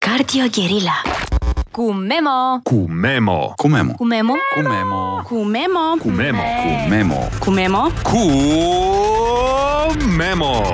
Cardio Guerilla. Cu Memo. Cu Memo. Cu Memo. Cu Memo. Cu Memo. Cu Memo. Cu Memo. Cu Memo. Cu Memo. Cu Memo.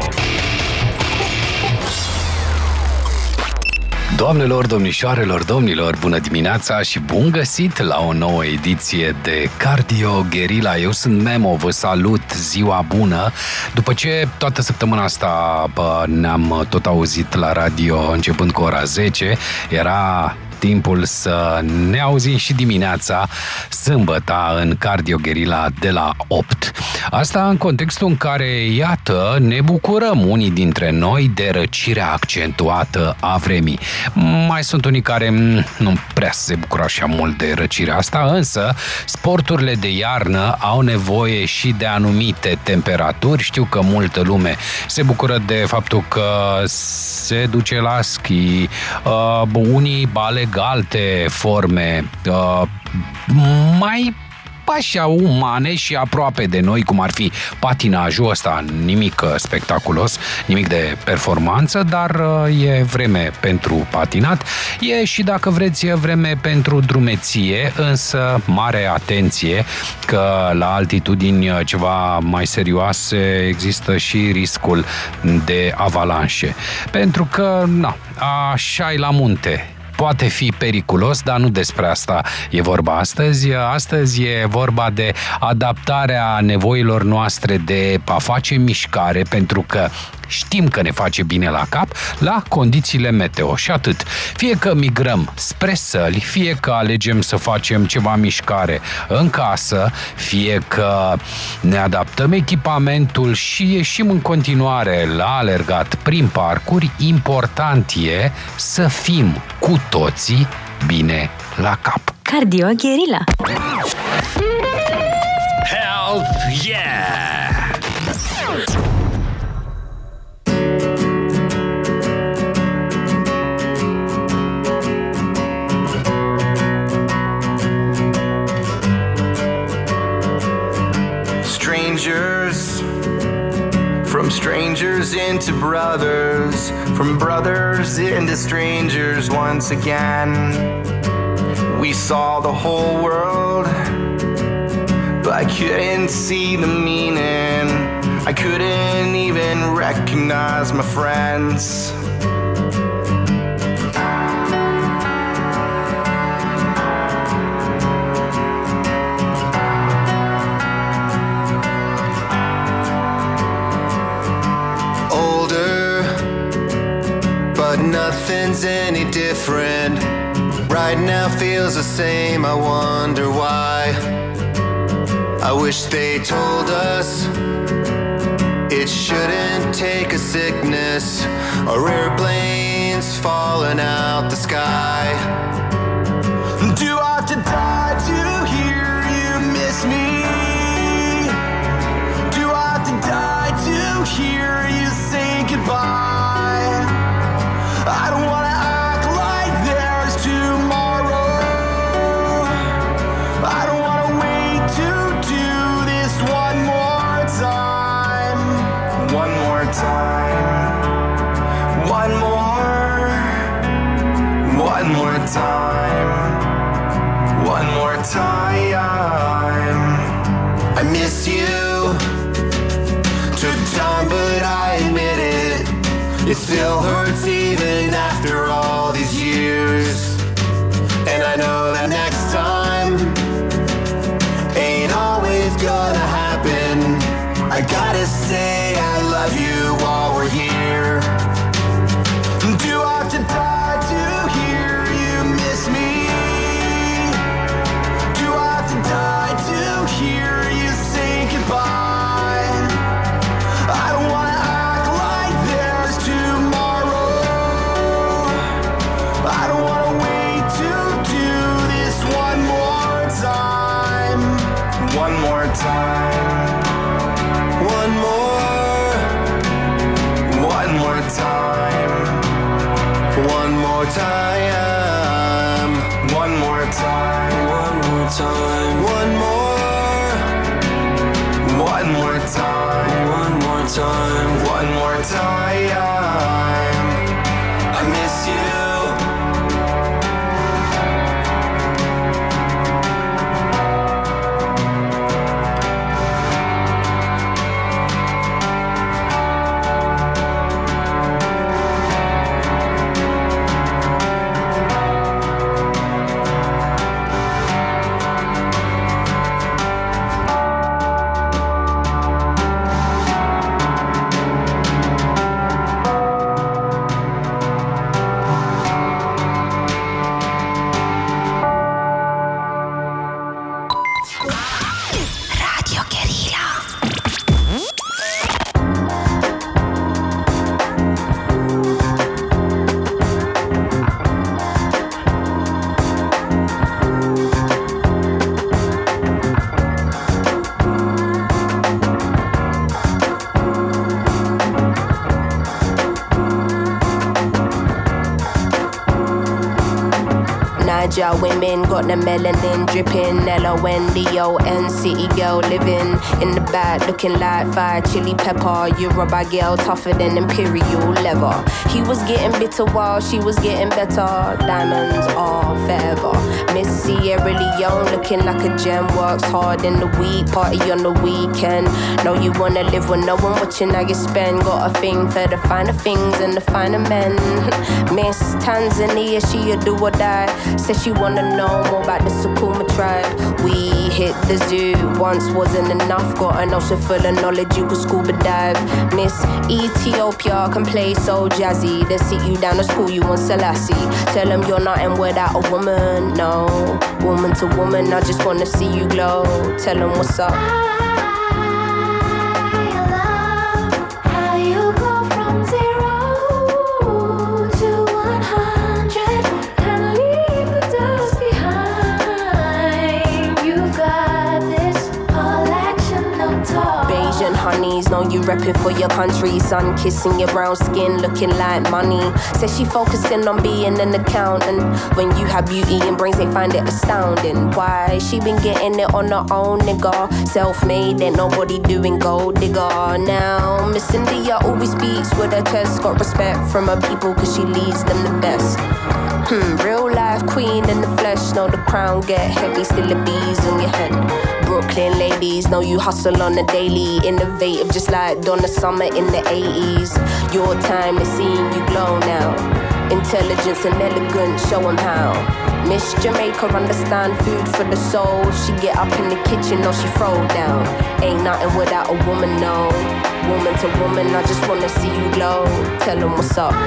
Doamnelor, domnișoarelor, domnilor, bună dimineața și bun găsit la o nouă ediție de Cardio Guerilla. Eu sunt Memo, vă salut, ziua bună. După ce toată săptămâna asta ne-am tot auzit la radio începând cu ora 10, era timpul să ne auzim și dimineața, sâmbăta, în Cardio Guerilla de la 8. Asta în contextul în care, iată, ne bucurăm unii dintre noi de răcirea accentuată a vremii. Mai sunt unii care nu prea se bucură așa mult de răcirea asta, însă sporturile de iarnă au nevoie și de anumite temperaturi. Știu că multă lume se bucură de faptul că se duce la schi, unii aleg alte forme mai așa umane și aproape de noi, cum ar fi patinajul ăsta, nimic spectaculos, nimic de performanță, dar e vreme pentru patinat, e și, dacă vreți, vreme pentru drumeție, însă mare atenție că la altitudini ceva mai serioase există și riscul de avalanșe, pentru că, așa e la munte. Poate fi periculos, dar nu despre asta e vorba astăzi. Astăzi e vorba de adaptarea nevoilor noastre de a face mișcare, pentru că știm că ne face bine la cap, la condițiile meteo și atât. Fie că migrăm spre săli, fie că alegem să facem ceva mișcare în casă, fie că ne adaptăm echipamentul și ieșim în continuare la alergat prin parcuri, important e să fim cu toții bine la cap. Cardio Guerilla. Health, yeah! From strangers into brothers, from brothers into strangers once again. We saw the whole world, but I couldn't see the meaning. I couldn't even recognize my friends. Nothing's any different. Right now feels the same. I wonder why. I wish they told us it shouldn't take a sickness or airplanes falling out the sky. Do I have to die to hear you miss me? Do I have to die to hear you say goodbye? I don't want to act like there's tomorrow. I don't want to wait to do this one more time. One more time. One more. One more time. One more time. I miss you. Took time, but I admit it. It still hurts even after all these years. And I know that next time ain't always gonna happen. I gotta say I love you while we're here. Do I have to die to hear you miss me? Do I have to die to hear you say goodbye? I don't wanna one more time. One more. One more time. One more time. One more time. One more time. One more. One more time. One more time. One more time. I miss you. agile women got the melanin dripping. LONDON, city girl living in the back, looking like fire chili pepper. Yoruba girl tougher than imperial leather. He was getting bitter while she was getting better. Diamonds are forever. Miss Sierra Leone looking like a gem. Works hard in the week, party on the weekend. Know you wanna live with no one watching how you spend. Got a thing for the finer things and the finer men. Miss Tanzania, she a do or die. Says she wanna know more about the Sukuma tribe. We hit the zoo, once wasn't enough. Got an ocean full of knowledge, you could scuba dive. Miss Ethiopia can play so jazzy. They sit you down to school, you want Selassie. Tell them you're nothing without a woman, no. Woman to woman, I just wanna see you glow. Tell them what's up. Honeys, know you repping for your country. Sun kissing your brown skin, looking like money. Says she focusing on being an accountant. When you have beauty and brains, they find it astounding. Why? She been getting it on her own, nigga. Self-made, ain't nobody doing gold digger. Now, Miss India always speaks with her chest. Got respect from her people, cause she leads them the best. Real life queen in the flesh. Know the crown get heavy, still the bees on your head. Brooklyn ladies, know you hustle on the daily. Innovative just like Donna Summer in the 80s. Your time is seeing you glow now. Intelligence and elegance, show them how. Miss Jamaica understand food for the soul. She get up in the kitchen or she throw down. Ain't nothing without a woman, no. Woman to woman, I just wanna see you glow. Tell them what's up.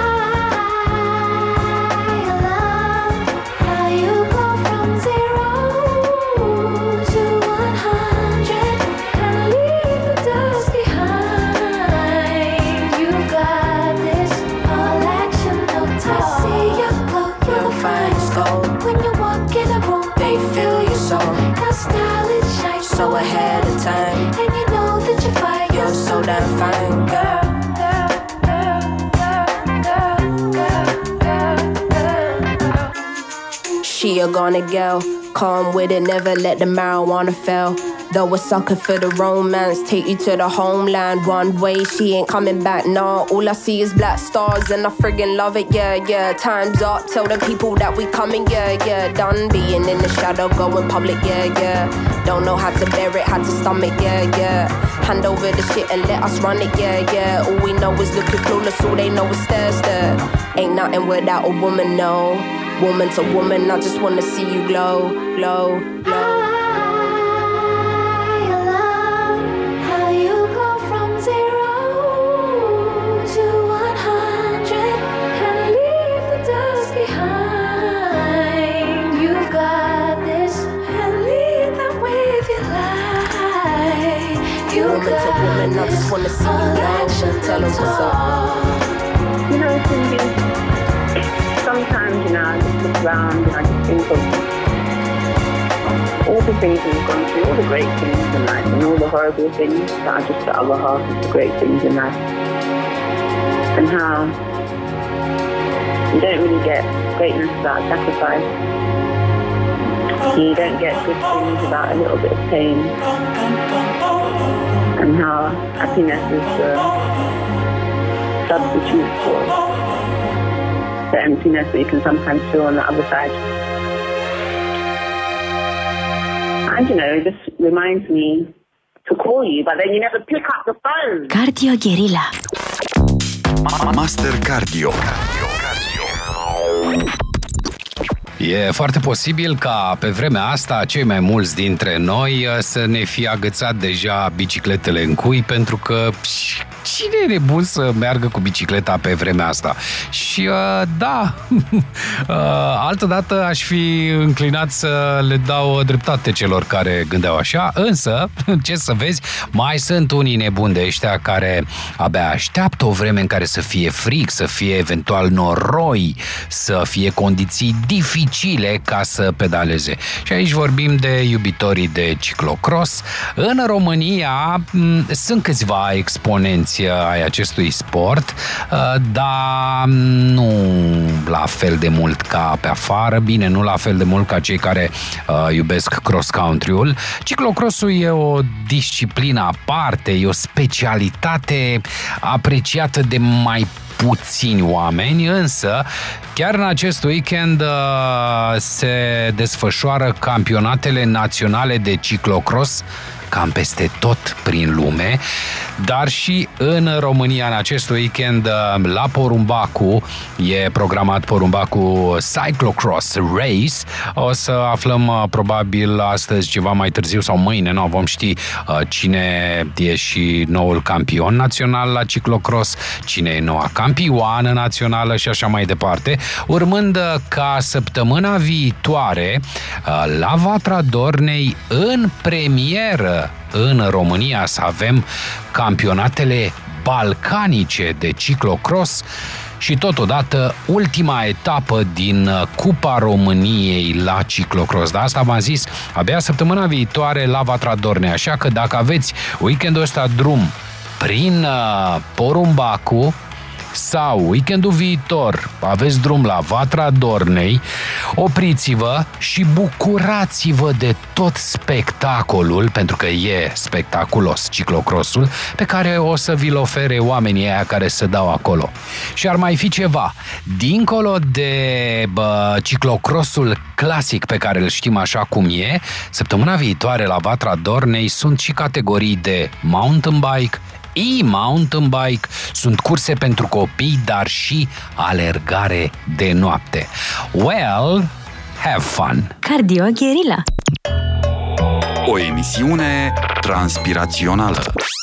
So ahead of time, and you know that you're fine. You're so damn fine, girl. She a gonna go, calm with it, never let the marijuana fail. Though a sucker for the romance, take you to the homeland. One way, she ain't coming back, nah. All I see is black stars and I friggin' love it, yeah, yeah. Time's up, tell the people that we coming, yeah, yeah. Done being in the shadow, going public, yeah, yeah. Don't know how to bear it, how to stomach, yeah, yeah. Hand over the shit and let us run it, yeah, yeah. All we know is looking flawless, all they know is stir. Ain't nothing without a woman, no. Woman to woman, I just wanna see you glow, glow, glow. Woman to woman, I just wanna see you glow. Tell them what's up. You know, Cindy, sometimes, you know, I just look around and I just think of all the things we've gone through, all the great things in life and all the horrible things that are just the other half of the great things in life. And how you don't really get greatness without sacrifice. You don't get good things without a little bit of pain. And how happiness is the substitute for the emptiness that you can sometimes feel on the other side. And you know, it just reminds me to call you, but then you never pick up the phone. Cardio Guerilla. Master Cardio. E foarte posibil ca pe vremea asta cei mai mulți dintre noi să ne fie agățat deja bicicletele în cui, pentru că cine e nebun să meargă cu bicicleta pe vremea asta? Și da, altădată aș fi înclinat să le dau dreptate celor care gândeau așa, însă, ce să vezi, mai sunt unii nebuni de ăștia care abia așteaptă o vreme în care să fie frig, să fie eventual noroi, să fie condiții dificile ca să pedaleze. Și aici vorbim de iubitorii de ciclocross. În România sunt câțiva exponenți ai acestui sport, dar nu la fel de mult ca pe afară, bine, nu la fel de mult ca cei care iubesc cross-country-ul. Ciclocrossul e o disciplină aparte, e o specialitate apreciată de mai puțini oameni, însă chiar în acest weekend se desfășoară campionatele naționale de ciclocross cam peste tot prin lume, dar și în România în acest weekend la Porumbacu e programat Porumbacu Cyclocross Race. O să aflăm probabil astăzi ceva mai târziu sau mâine, nu vom ști cine e și noul campion național la ciclocross, cine e noua campioană națională și așa mai departe, urmând ca săptămâna viitoare la Vatra Dornei în premieră în România să avem campionatele balcanice de ciclocross și totodată ultima etapă din Cupa României la ciclocross. Dar asta v-am zis, abia săptămâna viitoare la Vatra Dornei, așa că dacă aveți weekendul ăsta drum prin Porumbacu sau weekendul viitor aveți drum la Vatra Dornei, opriți-vă și bucurați-vă de tot spectacolul, pentru că e spectaculos ciclocrossul, pe care o să vi-l ofere oamenii aia care se dau acolo. Și ar mai fi ceva, dincolo de ciclocrossul clasic pe care îl știm așa cum e, săptămâna viitoare la Vatra Dornei sunt și categorii de mountain bike, e-mountain bike, sunt curse pentru copii, dar și alergare de noapte. Well, have fun! Cardio Guerilla. O emisiune transpirațională.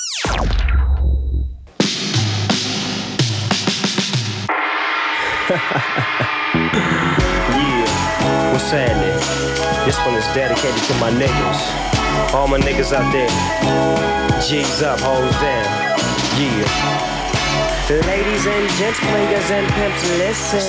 Yeah, what's happening? This one is dedicated to my niggas. All my niggas out there. G's up, hoes down. Yeah. Ladies and gents, players and pimps, listen.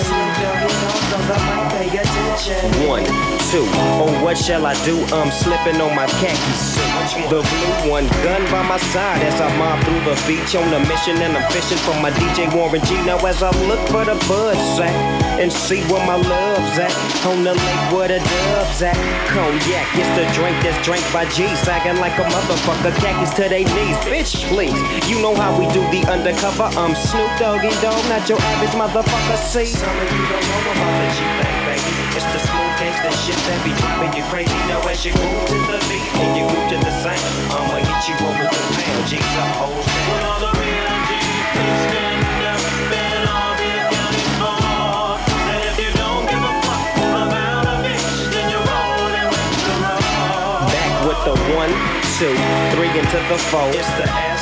Pay attention. 1, 2, oh what shall I do? I'm slipping on my khaki suit. The blue one, gun by my side as I mob through the beach on a mission, and I'm fishing for my DJ Warren G. Now as I look for the buds at and see where my love's at, on the lake where the doves at. Cognac is the drink that's drank by G, sagging like a motherfucker, khakis to they knees. Bitch, please, you know how we do the undercover. I'm Snoop Doggy Dogg, not your average motherfucker. See, some of you don't know about the G-Bang, baby. It's the smooth gangsta shit that be driving you crazy. Now as you move to the beat and you move to the sound, I'ma hit you up with the pound. G's up, hoes down. When all the real G's, please stand up and all be accounted for. And if you don't give a fuck about a bitch, then you're rolling with the road. Back with the 1, 2, 3 into the 4. It's the S,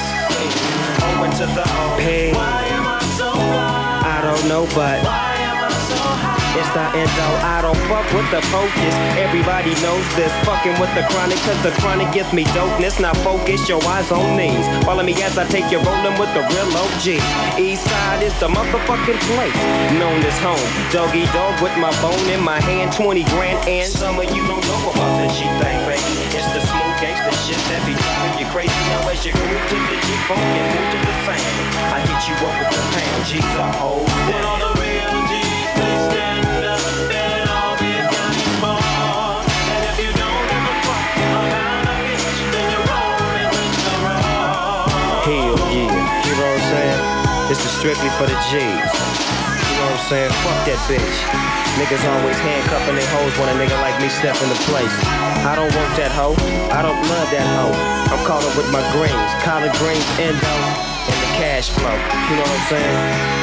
O into the O. Hey. Why am I so fly? I don't know, but why am I so high? It's the endo, I don't fuck with the focus. Everybody knows this, fucking with the chronic, cause the chronic gives me dopeness. Now focus your eyes on these. Follow me as I take you rolling with the real OG. East side is the motherfucking place, known as home. Doggy dog with my bone in my hand, 20 grand, and some of you don't know about the G-Thing, baby. It's the smooth gangsta shit that be driving you crazy. Now as you move to the G-Funk and move to the sound, I hit you up with the pound. G's a whole when all the real G's, they stand up and all be accounted for. And if you don't give a fuck about a bitch, then you're rolling with the road. Hell yeah, you know what I'm saying? This is strictly for the G's. You know what I'm saying? Fuck that bitch. Niggas always handcuffing their hoes when a nigga like me step into place. I don't want that hoe, I don't love that hoe. I'm calling with my greens, collard greens, endo, and the cash flow. You know what I'm saying?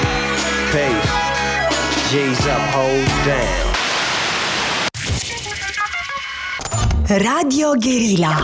Peace. G's up, hoes down. Radio Guerilla.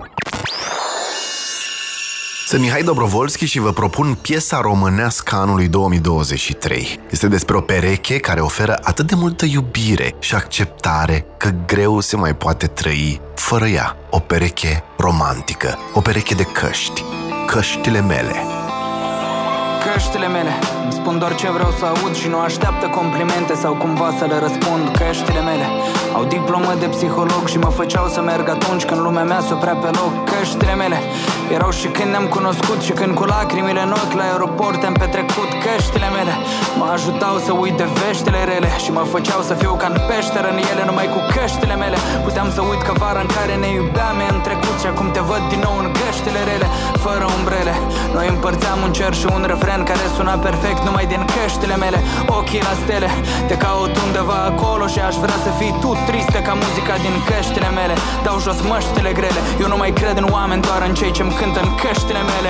Sunt Mihai Dobrovolski și vă propun piesa românească anului 2023. Este despre o pereche care oferă atât de multă iubire și acceptare că greu se mai poate trăi fără ea. O pereche romantică, o pereche de căști, căștile mele. Căștile mele îmi spun doar ce vreau să aud și nu așteaptă complimente sau cumva să le răspund. Căștile mele Au diplomă de psiholog și mă făceau să merg atunci când lumea mea s-oprea pe loc. Căștile mele erau și când ne-am cunoscut și când cu lacrimile în ochi la aeroport am petrecut. Căștile mele mă ajutau să uit de veștile rele și mă făceau să fiu ca în peșteră în ele. Numai cu căștile mele puteam să uit că vara în care ne iubeam e în trecut și acum te văd din nou în căștile rele, fără umbrele. Noi împărțeam un cer și un refren care suna perfect numai din căștile mele. Ochii la stele, te caut undeva acolo și aș vrea să fii tu tristă ca muzica din căștile mele. Dau jos măștile grele, eu nu mai cred în oameni, doar în cei ce-mi cântă în căștile mele.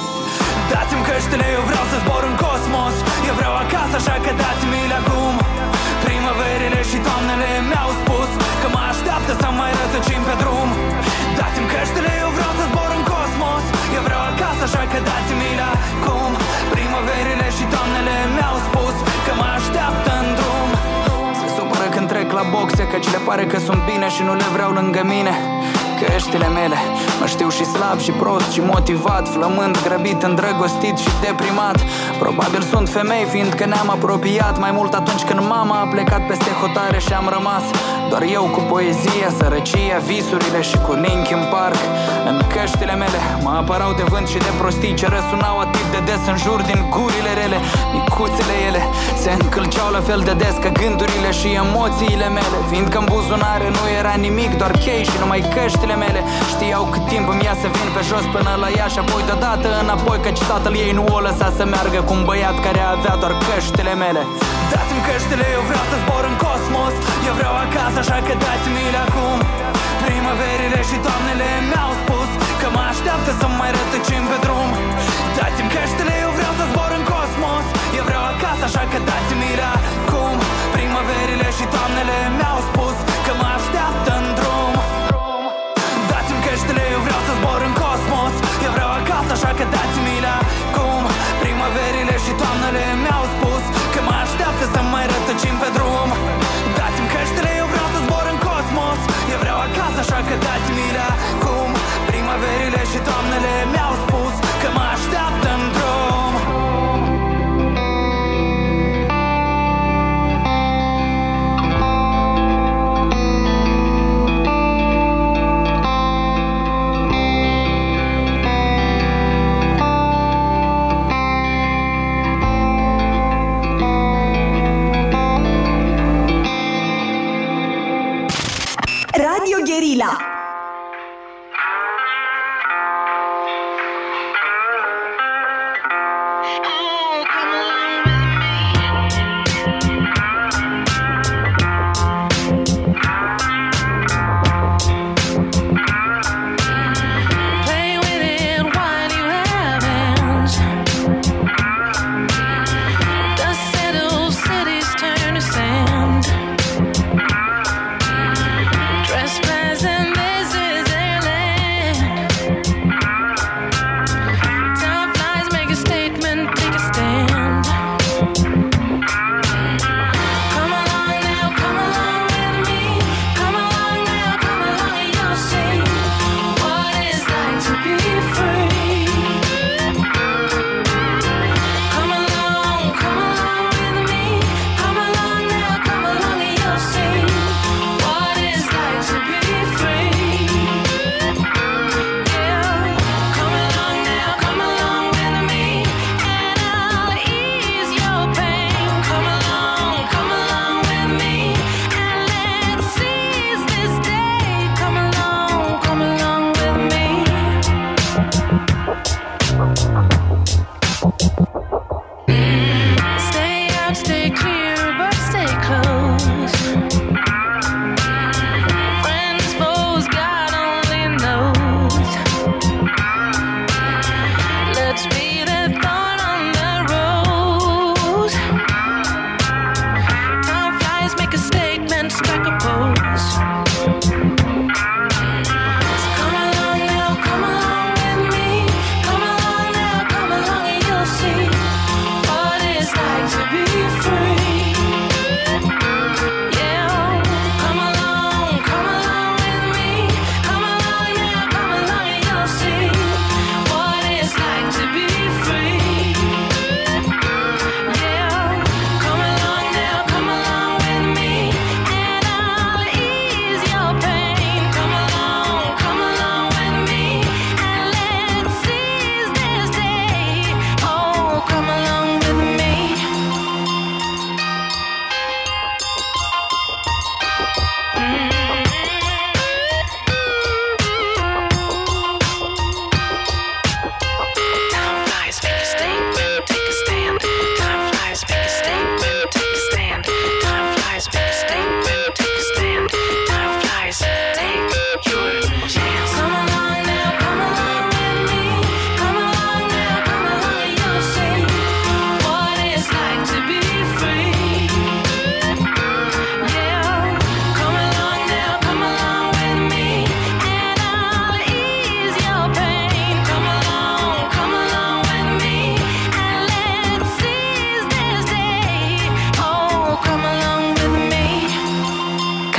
Dați-mi căștile, eu vreau să zbor în cosmos. Eu vreau acasă, așa că dați-mi-le acum. Primăverile și toamnele mi-au spus că mă așteaptă să mai rătăcim pe drum. Dați-mi căștile, eu vreau să zbor în cosmos. Eu vreau acasă, așa că dați-mi-le acum. Primăverile și toamnele mi-au spus că mă așteaptă în drum. Se supără când trec la boxe, căci le pare că sunt bine și nu le vreau lângă mine. Căștile mele mă știu și slab și prost și motivat, flămând, grăbit, îndrăgostit și deprimat. Probabil sunt femei, fiindcă ne-am apropiat mai mult atunci când mama a plecat peste hotare și am rămas doar eu cu poezia, sărăcia, visurile și cu Linkin Park. În căștile mele mă apărau de vânt și de prostii ce răsunau atât de des în jur din gurile rele. Micuțele ele se încălceau la fel de des ca gândurile și emoțiile mele, fiindcă în buzunare nu era nimic, doar chei și numai căștile mele știau cât timp îmi ia să vin pe jos până la ea și apoi deodată înapoi, căci tatăl ei nu o lăsa să meargă cu un băiat care avea doar căștile mele. Dați-mi căștile, eu vreau să zbor în cosmos. Eu vreau acasă, așa că dați-mi-le acum. Primăverile și toamnele mi-au spus că mă așteaptă să mai rătăcim pe drum. Dați-mi căștile, eu vreau să zbor în cosmos. Eu vreau acasă, așa că dați-mi-le acum. Primăverile și toamnele mi-au spus că mă așteaptă în drum. Dați-mi căștile, eu vreau să zbor în cosmos. Eu vreau acasă, așa că dați-mi-le acum. Primăverile și toamnele mi-au spus că mă așteaptă să mai rătăcim pe drum. Dați-mi căștile, eu vreau să zbor în cosmos. Eu vreau acasă, așa că dați-mi-le acum. Primăverile și toamnele mi-au spus că mă așteaptă în drum. Radio Guerilla.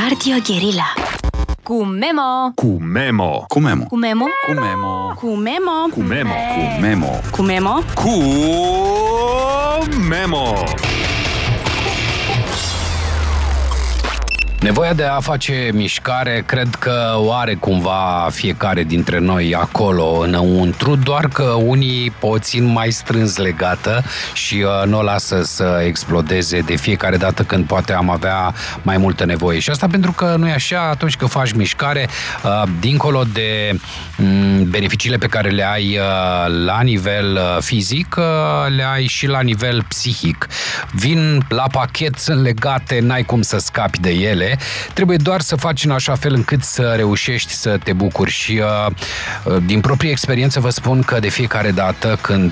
Cardio Guerilla. Cu Memo. Cu Memo. Cu Memo. Cu Memo. Cu Memo. Cu Memo. Cu Memo. Cu Memo. Cu Memo. Cu Memo. Nevoia de a face mișcare, cred că o are cumva fiecare dintre noi acolo, înăuntru, doar că unii o țin mai strâns legată și nu o lasă să explodeze de fiecare dată când poate am avea mai multă nevoie. Și asta pentru că nu e așa, atunci când faci mișcare, dincolo de beneficiile pe care le ai la nivel fizic, le ai și la nivel psihic. Vin la pachet, sunt legate, n-ai cum să scapi de ele. Trebuie doar să faci în așa fel încât să reușești să te bucuri și din proprie experiență vă spun că de fiecare dată când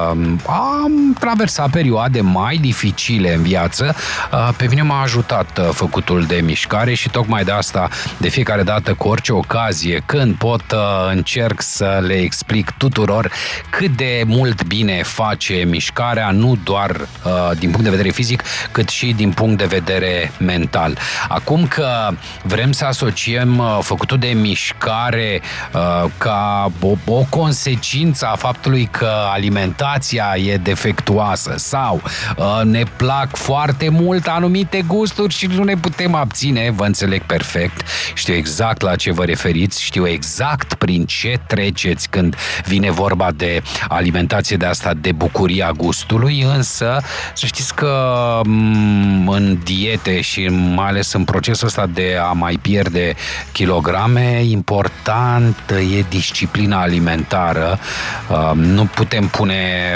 am traversat perioade mai dificile în viață, pe mine m-a ajutat făcutul de mișcare și tocmai de asta de fiecare dată cu orice ocazie când pot încerc să le explic tuturor cât de mult bine face mișcarea, nu doar din punct de vedere fizic, cât și din punct de vedere mental. Acum că vrem să asociem făcutul de mișcare ca o consecință a faptului că alimentația e defectuoasă sau ne plac foarte mult anumite gusturi și nu ne putem abține, vă înțeleg perfect, știu exact la ce vă referiți, știu exact prin ce treceți când vine vorba de alimentație de asta, de bucuria gustului, însă să știți că în diete și mai ales în procesul ăsta de a mai pierde kilograme, important e disciplina alimentară. Nu putem pune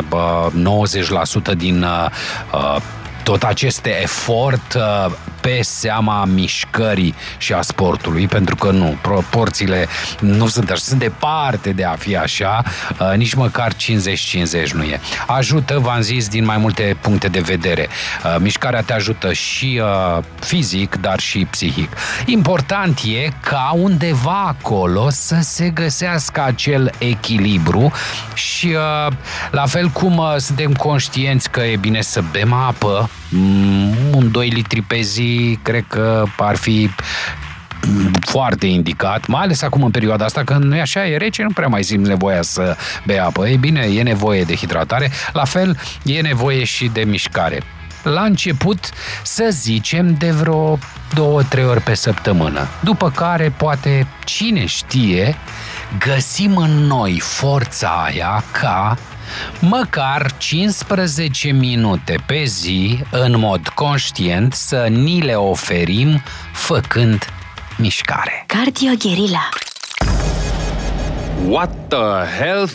90% din tot acest efort pe seama mișcării și a sportului, pentru că nu, proporțiile nu sunt așa, sunt departe de a fi așa, nici măcar 50-50 nu e. Ajută, v-am zis, din mai multe puncte de vedere. Mișcarea te ajută și fizic, dar și psihic. Important e ca undeva acolo să se găsească acel echilibru și la fel cum suntem conștienți că e bine să bem apă, 2 litri pe zi, cred că ar fi foarte indicat, mai ales acum în perioada asta, când nu e așa, e rece, nu prea mai simți nevoia să bei apă. Ei bine, e nevoie de hidratare, la fel e nevoie și de mișcare. La început, să zicem, de vreo 2-3 ori pe săptămână, după care, poate, cine știe, găsim în noi forța aia ca măcar 15 minute pe zi, în mod conștient, să ni le oferim făcând mișcare. Cardio Guerilla. What the health?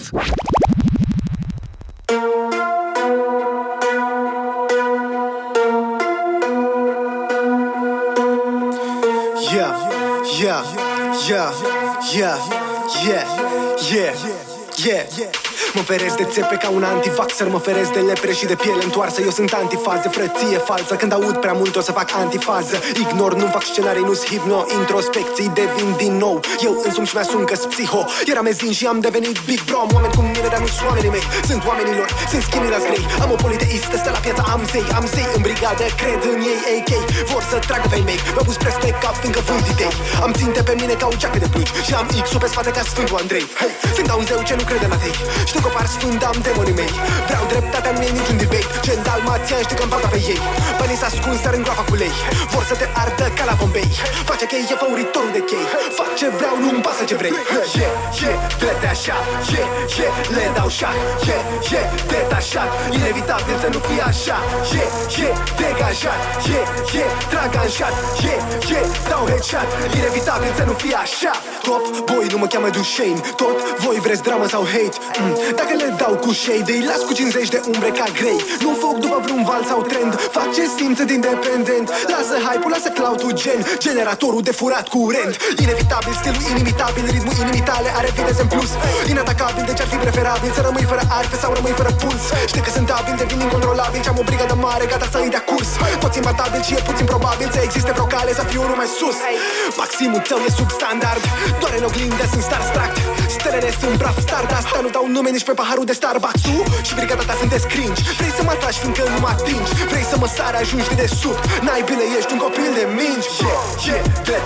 Yeah. Mă feresc de țepe ca un antivaxer, mă feresc de lepre și de piele întoarsă. Eu sunt antifază, frăție falsă. Când aud prea mult o să fac antifază. Ignor, nu fac scenarii, nu-s hipno. Introspecții devin din nou eu însumi și mi-asum că-s psiho. Eram mezin și am devenit big bro. Am oameni cum mine, dar nu-s oamenii mei. Sunt oamenii lor, sunt skinny grei. Am o politeistă, stă la piața, am zei în brigadă, cred în ei, AK. Vor să tragă pe mei, m-au pus preț pe cap, fiindcă vând idei. Am ținte pe mine ca o geacă de plângi și am X-ul pe spate ca Sfântul Andrei. Hey, sunt un zeu ce nu crede în atei. Știu că par sfânt, am demonii mei. Vreau dreptatea, nu e niciun debate. Ce în Dalmațian știu că-mi bata pe ei. Banii s-ascund, sar în groapa cu lei. Vor să te ardă ca la Bombay. Face chei, e făuritorul de chei. Fac ce vreau, nu-mi pasă ce vrei. Trete așa, le dau șah. Detașat, inevitabil să nu fie așa. Degajat, trag anșat. Dau headshot, inevitabil să nu fie așa. Top boy, nu mă cheamă Duchesne. Tot voi vreți dramă sau hate. Dacă le dau cu shade, îi las cu 50 de umbre ca grey. Nu fug după vreun val sau trend. Fac ce simțe de independent. Lasă hype-ul, lasă cloud-ul gen. Generatorul de furat curent. Inevitabil, stilul inimitabil, ritmul inimitale are viteze în plus. Inatacabil, deci ar fi preferabil să rămâi fără arfe sau rămâi fără puls. Știi că sunt abil, devin incontrolabil. Ce-am o brigadă mare, gata să îi dea curs. Toți imbatabil și e puțin probabil să existe vreo cale să fiu unul mai sus. Maximul tău e substandard. Doar în oglindă sunt starstruck. Stelele sunt praf stardust. Nu dau nume nici pe paharul de Starbucks-u și brigada ta sunteți cringe. Vrei să mă atragi fiindcă nu mă atingi. Vrei să mă sari, ajungi de desubt. N-ai bine, ești un copil de mingi.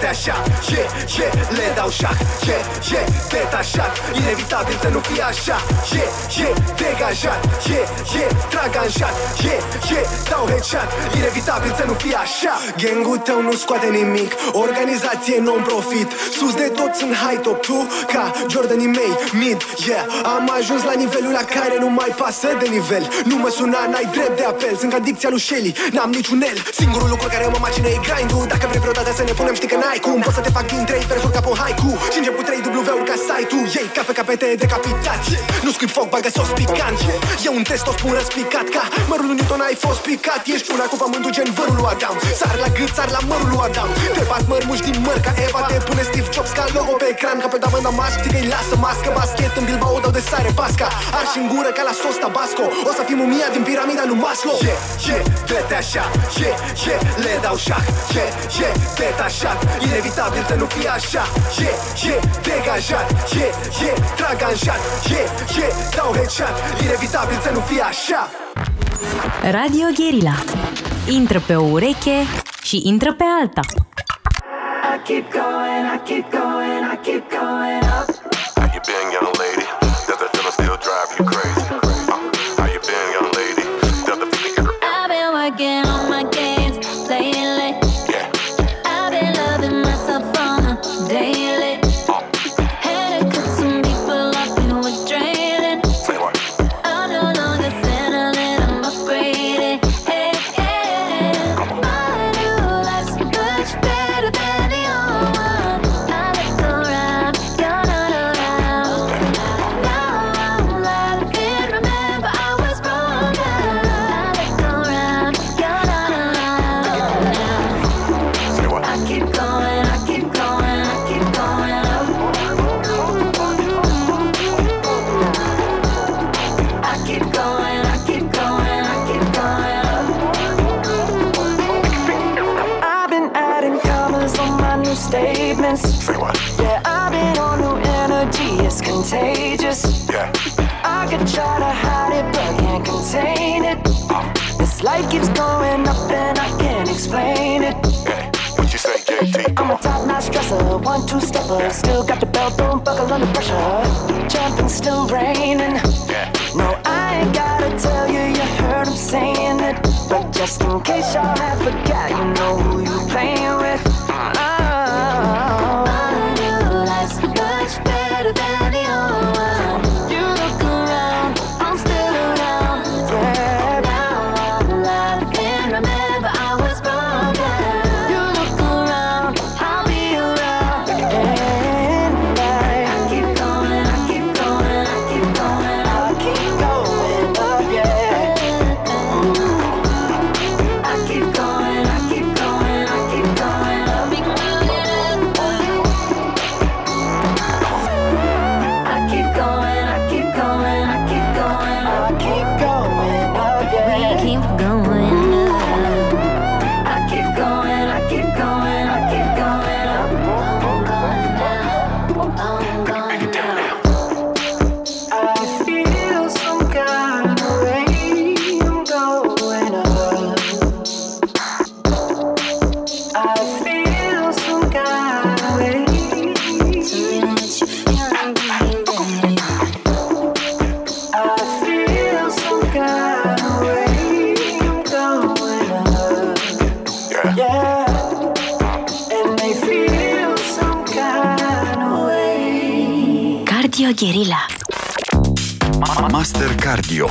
toate așa, le dau șah, detașat, inevitabil să nu fie așa, degajat, traganjat, dau headshot, inevitabil să nu fie așa. Gang-ul tău nu scoate nimic, organizație non-profit, sus de tot sunt high top, tu ca Jordanii mei, mid, am ajuns la nivelul la care nu mai pasă de nivel. Nu mă suna, n-ai drept de apel, sunt ca dicția lui Shelly, n-am niciun el. Singurul lucru care mă macină e grind-ul. Dacă vrei vreodată să ne punem, știi că n-ai cum. Pot să te fac din 3 versuri ca pe un haiku și încep cu 3 W-uri ca site-ul. Ei, ca pe capete decapitați, nu scriu foc, bagă sos picant. E un test, o spun răspicat ca mărul lui Newton, ai fost picat. Ești una cu pământul gen vărul lui Adam. Sar la gât, sar la mărul lui Adam. Te bat mărmuși din măr ca Eva. Te pune Steve Jobs ca logo pe ecran. Ca pe damă masc, știi că-i lasă mască. Basket în Bilbao dau de sare basca. Arși în gură ca la sos tabasco. O să fii mumia din piramida lui Maslow. Dă-te așa, le dau șah, detașat, inevitabil să nu fie așa, degajat, traganjat, dau headshot, inevitabil să nu fie așa. Radio Guerilla. Intră pe o ureche și intră pe alta. I keep going, I keep going, I keep going up. How you been, young lady? Does that feeling still drive you crazy? How you been, young lady? Does the feeling I've been working on my games lately. I've been loving myself on a daily. Had to cut some people off, been withdrawing. I'm no longer settling, I'm upgrading. Hey, hey. My new life's much better than the old one. I look around, you're not around. Now I'm laughing, remember I was wrong. I look around, you're not around. I keep going, I keep going, I keep going up. I keep going, I keep going, I keep going up. I've been adding commas on my new statements. Say what? Yeah, I've been on new energy, it's contagious. Yeah. I could try to hide it, but can't contain it. This life keeps going up and I can't explain it. Yeah. What you say, JT? I'm a top-notch dresser, 1-2-stepper. Still got the belt, don't buckle under pressure. Jumping, still raining. Yeah. No, I ain't gotta tell you, you heard him saying it. But just in case y'all have forgot, you know who you playing with. My new life's much better than the old one. You look around, I'm still around. Yeah. Now I'm laughing, remember I was wrong. You look around, I'll be around. And I keep going, I keep going, I keep going I keep going up, yeah. I keep going, I keep going, I keep going up. Big million up. I keep going, I keep going, I keep going up. I keep going up, yeah. We keep going up. I keep going, I keep going, I keep going up. I'm going down, I'm going down. I feel some kind of way. I'm going up. I feel some kind of way. Tell me what you feeling, baby. I feel some kind of way. I'm going up. Yeah. And they feel some kind of way. Cardio Guerilla. Master Cardio.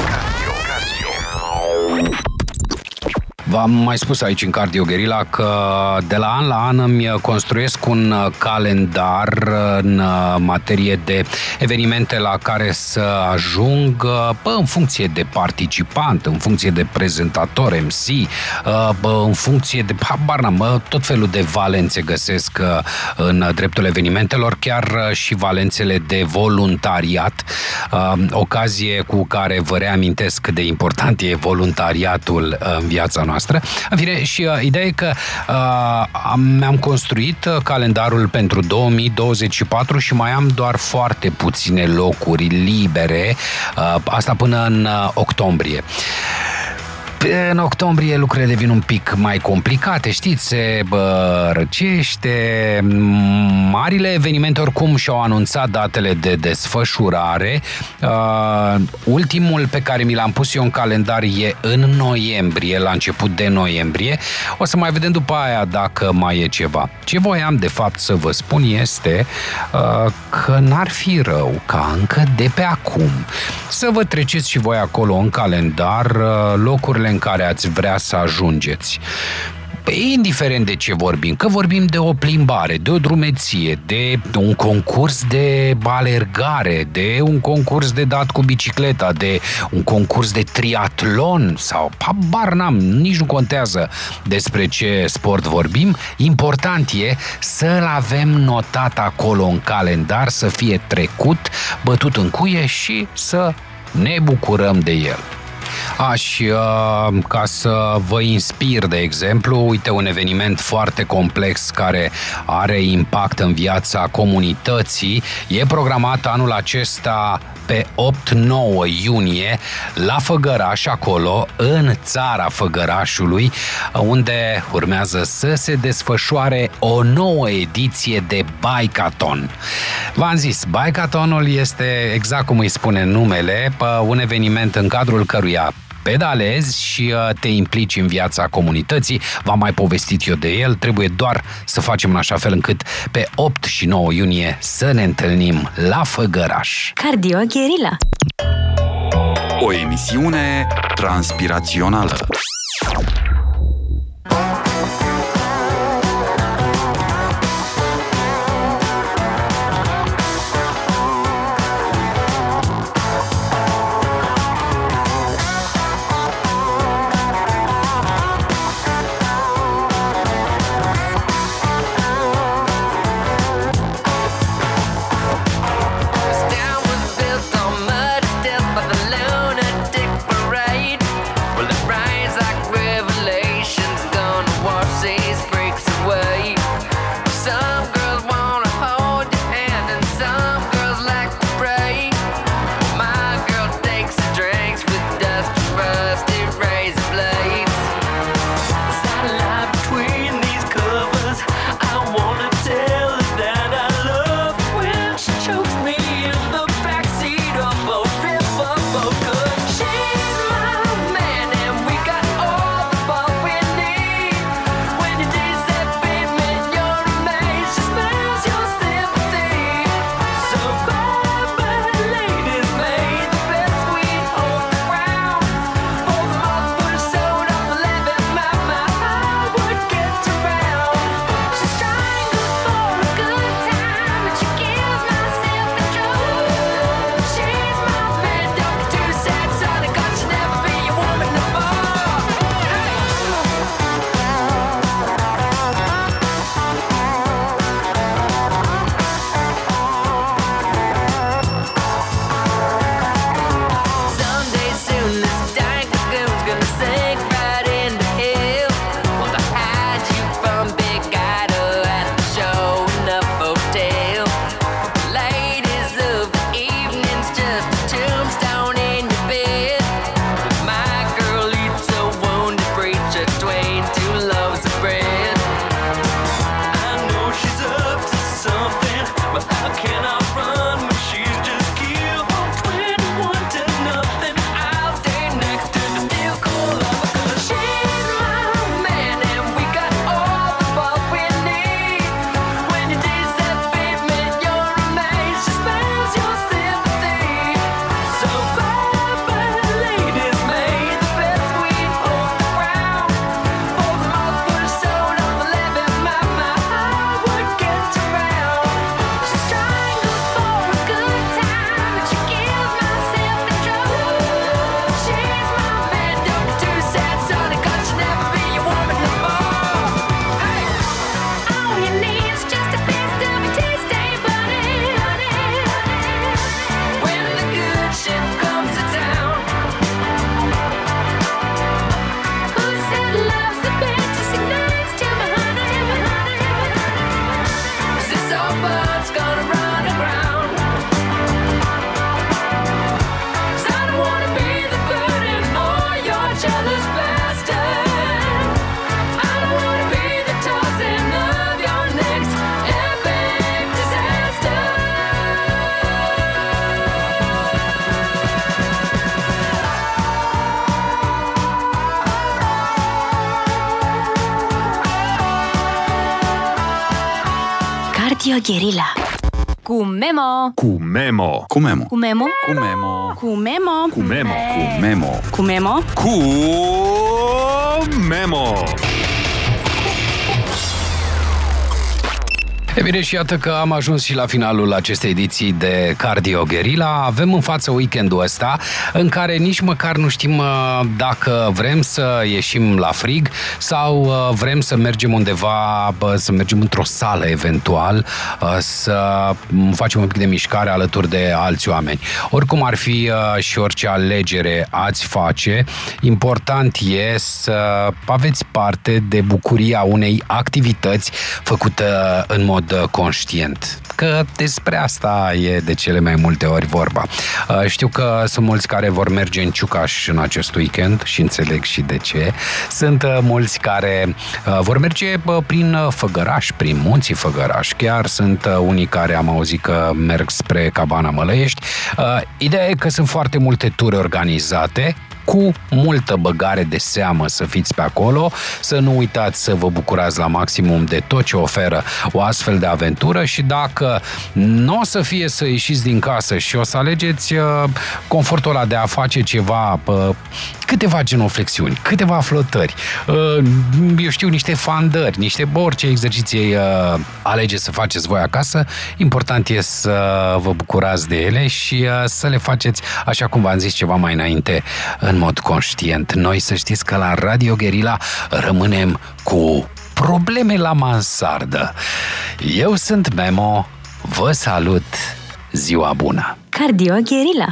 V-am mai spus aici în Cardio Guerilla că de la an la an îmi construiesc un calendar în materie de evenimente la care să ajung în funcție de participant, în funcție de prezentator, MC, în funcție de tot felul de valențe găsesc în dreptul evenimentelor, chiar și valențele de voluntariat, ocazie cu care vă reamintesc cât de important e voluntariatul în viața noastră. În fine, și ideea e că mi-am construit calendarul pentru 2024 și mai am doar foarte puține locuri libere, asta până în octombrie. În octombrie lucrurile devin un pic mai complicate, știți, se răcește. Marile evenimente oricum și-au anunțat datele de desfășurare. Ultimul pe care mi l-am pus eu în calendar e în noiembrie, la început de noiembrie. O să mai vedem după aia dacă mai e ceva. Ce voiam de fapt să vă spun este că n-ar fi rău ca încă de pe acum să vă treceți și voi acolo în calendar locurile în care ați vrea să ajungeți. Indiferent de ce vorbim, că vorbim de o plimbare, de o drumeție, de un concurs de alergare, de un concurs de dat cu bicicleta, de un concurs de triatlon sau habar n-am, nici nu contează despre ce sport vorbim, important e să-l avem notat acolo în calendar, să fie trecut, bătut în cuie și să ne bucurăm de el. Ca să vă inspir, de exemplu, uite un eveniment foarte complex care are impact în viața comunității. E programat anul acesta pe 8-9 iunie la Făgăraș, acolo, în țara Făgărașului, unde urmează să se desfășoare o nouă ediție de Bikeathon. V-am zis, Bikeathonul este, exact cum îi spune numele, un eveniment în cadrul căruia pedalezi și te implici în viața comunității. V-am mai povestit eu de el, trebuie doar să facem în așa fel încât pe 8 și 9 iunie să ne întâlnim la Făgăraș. Cardio Guerilla. O emisiune transpirațională. Well, it rise like river. Cardio Guerilla. Cu Memo. Cu Memo. Cu Memo. Cu Memo. Cu Memo. Cu Memo. Cu Memo. Cu Memo. Cu Memo. Cu Memo. E bine, și iată că am ajuns și la finalul acestei ediții de Cardio Guerilla. Avem în față weekendul ăsta în care nici măcar nu știm dacă vrem să ieșim la frig sau vrem să mergem undeva, să mergem într-o sală eventual, să facem un pic de mișcare alături de alți oameni. Oricum ar fi și orice alegere ați face, important e să aveți parte de bucuria unei activități făcută în mod conștient. Că despre asta e de cele mai multe ori vorba. Știu că sunt mulți care vor merge în Ciucaș în acest weekend și înțeleg și de ce. Sunt mulți care vor merge prin Făgăraș, prin munții Făgăraș. Chiar sunt unii care am auzit că merg spre Cabana Mălăiești. Ideea e că sunt foarte multe ture organizate, cu multă băgare de seamă să fiți pe acolo, să nu uitați să vă bucurați la maximum de tot ce oferă o astfel de aventură și dacă nu o să fie să ieșiți din casă și o să alegeți confortul ăla de a face ceva, câteva genoflexiuni, câteva flotări, eu știu, niște fandări, niște orice exerciții alegeți să faceți voi acasă, important e să vă bucurați de ele și să le faceți, așa cum v-am zis ceva mai înainte, în mod conștient. Noi să știți că la Radio Guerilla rămânem cu probleme la mansardă. Eu sunt Memo, vă salut, ziua bună! Cardio Guerilla.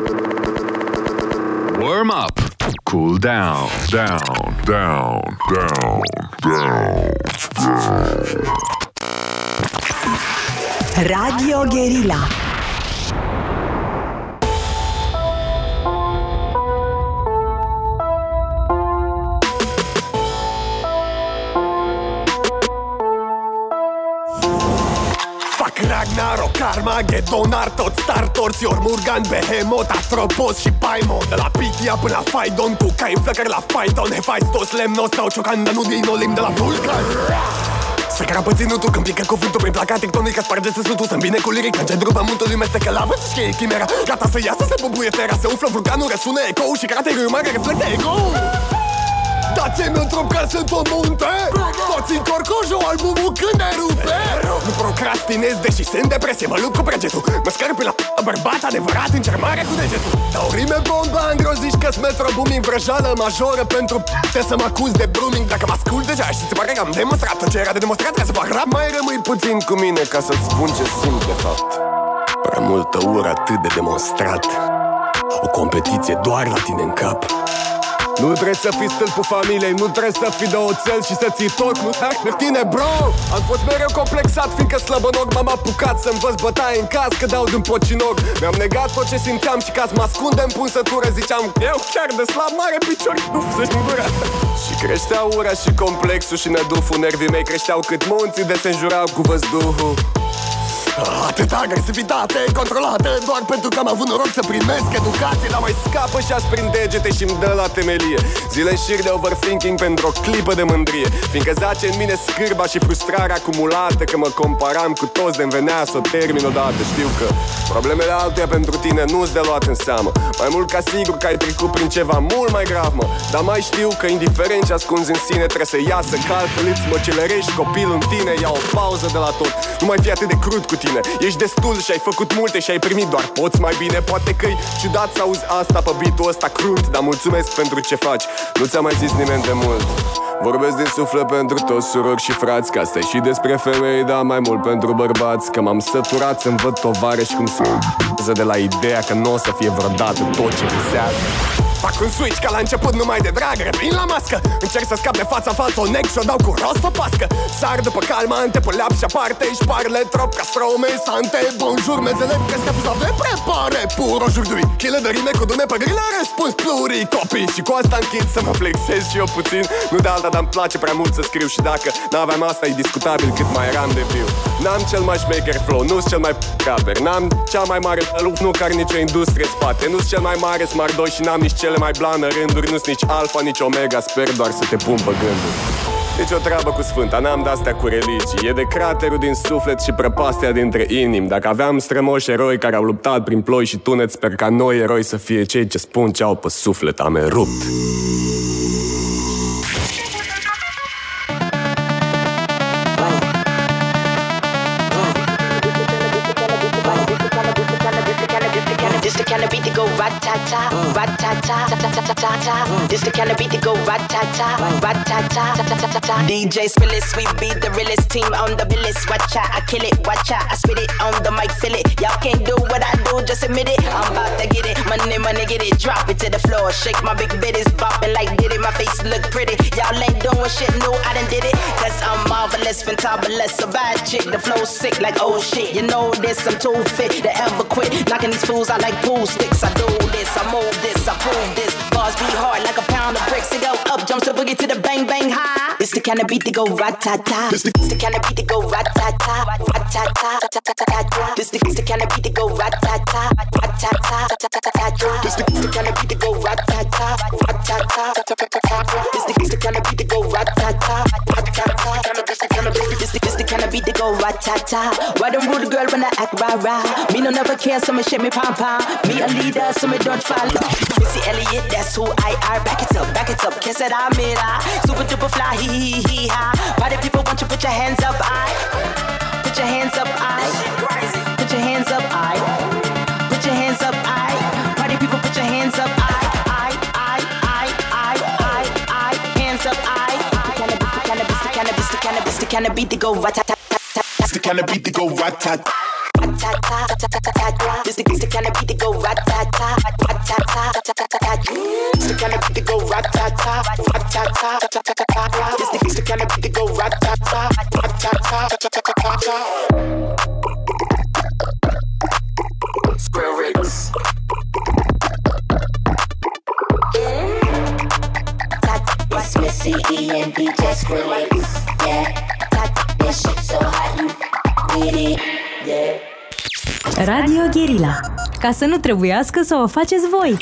Warm up. Cool down. Down. Down. Down. Down. Radio Guerilla. Ragnarok, Armageddon, Artot, Startor, Sior, Murgan, Behemoth, Atropos și Paimon. De la Pitia până la Phaidon, cu cai în flăcări la Phaeton, Hephaistos, Lemnos, stau ciocanda, nu din Olimp de la Vulcan. Se crapă ținutul când pică cuvântul prin placa tectonică, sparge țesutul, să-mi vine cu liric, în centrul pământului mestecă lavă, să știe chimera. Gata să iasă, se bubuie tera, se umflă vulcanul, răsună ecou și craterul mare reflectă ego. Dați-mi într-un că sunt o munte, toți în corcojul albumul când ne rupe. Nu procrastinez, deși sunt depresie, mă lupt cu pregetul. Mă scărp pe la bărbat adevărat, încerc mare cu degetul. Dau rime bomba, îngroziși că-s metro-booming, vrăjală majoră pentru te să mă acuz de brooming. Dacă mă ascult deja și se pare că am demonstrat tot ce era de demonstrat, ca să fac rap, mai rămâi puțin cu mine ca să-ți spun ce simt de fapt. Prea multă ură atât de demonstrat, o competiție doar la tine în cap. Nu trebuie să fii stâlpul familiei, nu trebuie să fii de oțel și să ții tot, nu de tine, bro. Am fost mereu complexat, fiindcă slăbănoc m-am apucat să învăț bătaie în caz că dau din pocinoc. Mi-am negat tot ce simțeam și ca să mă ascund în punsătură, ziceam eu chiar de slab mare picior, să-și gura. Și creștea ura și complexul și năduful, nervii mei creșteau cât munții de se înjurau cu văzduhul. Atâta agresivitate controlată doar pentru că am avut noroc să primesc educație. Dar mai scapă și as prin degete și-mi dă la temelie. Zile în șir de overthinking pentru o clipă de mândrie, fiindcă zace în mine scârba și frustrarea acumulată, că mă comparam cu toți de-mi venea să o termin odată. Știu că problemele altuia pentru tine nu-s de luat în seamă, mai mult ca sigur că ai trecut prin ceva mult mai grav, mă. Dar mai știu că indiferent ce ascunzi în sine trebuie să iasă, că altfel îți măcelărești copilul în tine. Ia o pauză de la tot, nu mai fi atât de crud cu tine. Ești destul și ai făcut multe și ai primit, doar poți mai bine. Poate că-i ciudat să auzi asta pe beat-ul ăsta crunt, dar mulțumesc pentru ce faci, nu ți-a mai zis nimeni de mult. Vorbesc din suflet pentru toți surori și frați, că asta și despre femei, dar mai mult pentru bărbați. Că m-am săturat să-mi văd tovarăși cum se de la ideea că nu o să fie vreodată tot ce visează. Fac un switch ca la început numai de drag, revin la mască, încerc să scap de fața falsă, o nec și-o dau cu rost pe pască. Sar după calmante, pe leap și aparte, își parle trop ca strome, sante, bonjour, mezele, crezi că vous avez préparé pour aujourd'hui. Chile de rime cu dume pe grile, răspuns plurii copii. Și cu asta închid să mă flexez și eu puțin, nu de alta, dar-mi place prea mult să scriu. Și dacă n-aveam asta, e discutabil cât mai eram de viu. N-am cel mai șmecher flow, nu-s cel mai rapper, n-am cea mai mare lup, nu care nicio industrie spate, nu-s cel mai mare smardoi și n-am nici cele mai blană rânduri, nu-s nici alfa, nici omega, sper doar să te pun pe gânduri. Nici o treabă cu sfânta, n-am de-astea cu religii. E de craterul din suflet și prăpastia dintre inimi. Dacă aveam strămoși eroi care au luptat prin ploi și tunet, sper ca noi eroi să fie cei ce spun ce au pe suflet. Am erupt. This the kind of beat that go rat-ta-ta, rat-ta-ta, ta-ta-ta-ta-ta. This the kind of beat that go rat-ta-ta, rat-ta-ta, ta-ta-ta-ta. DJ Spillis, we be the realest team on the billis. Watch out, I kill it, watch out, I spit it on the mic, feel it. Y'all can't do what I do, just admit it. I'm about to get it, money, money, get it. Drop it to the floor, shake my big bitties, bopping like did it. My face look pretty, y'all ain't doing shit new, I done did it. Cause I'm marvelous, fantabulous, a bad chick. The flow sick like oh shit, you know this, I'm too fit to ever quit. Knocking these fools out like pool sticks. I do this, I move this, I prove this. Bars be hard like a pound of bricks. It go up, jumps the boogie to the bang bang high. This the kind of beat that go rat-ta-ta. This the kind of beat that go rat-ta-ta, rat-ta-ta, ta-ta-ta-ta. This the kind of beat that go rat-ta-ta, rat-ta-ta, ta-ta-ta-ta. This the kind of beat that go rat-ta-ta, rat-ta-ta, ta-ta-ta-ta. This the kind of beat that go rat-ta-ta, rat-ta-ta. This the kind of beat that go rat-ta-ta. Why don't rude girl when I act rah-rah? Me no never care, so me shake me pom-pom. Me a leader, so me don't follow. Missy Elliott, that's who I are. Back it up, kiss it, I'm it, super duper fly, hee-hee-hee-ha. Party people want you put your hands up, put your hands up, put your hands up, put your hands up, party people put your hands up, hands up, This the kind of beat that go rat-ta-ta-ta. This the kind of beat that go rat-ta-ta. This the kind of beat that go rat-ta-ta, rat-ta-ta, ta-ta-ta-ta. This the kind of beat that go rat-ta-ta, rat-ta-ta, ta-ta-ta-ta. This the kind of beat that go rat-ta-ta, rat-ta-ta, ta-ta-ta-ta. Square rigs. It's Missy E and DJ Skrillex, yeah. This shit so hot, you with it, yeah. Radio Guerilla. Ca să nu trebuiască să o faceți voi.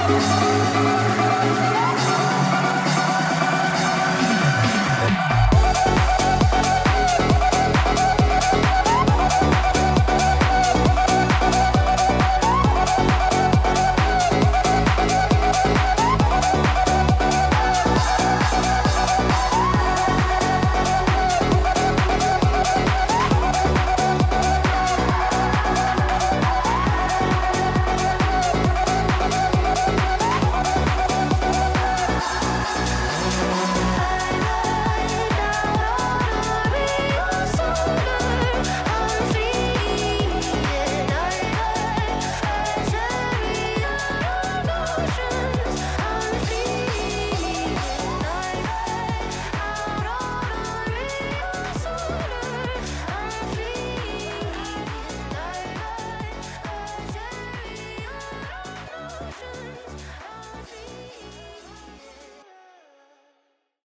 Yeah.